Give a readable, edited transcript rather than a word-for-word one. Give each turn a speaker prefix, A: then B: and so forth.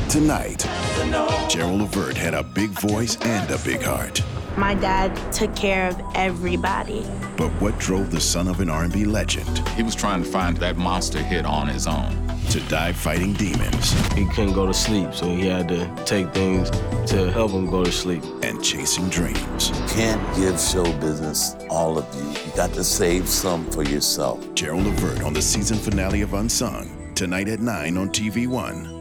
A: Tonight, Gerald Levert had a big voice and a big heart.
B: My dad took care of everybody.
A: But what drove the son of an R&B legend?
C: He was trying to find that monster hit on his own.
A: To die fighting demons.
D: He couldn't go to sleep, so he had to take things to help him go to sleep.
A: And chasing dreams.
E: Can't give show business all of you. You got to save some for yourself.
A: Gerald Levert on the season finale of Unsung. Tonight at 9 on TV One.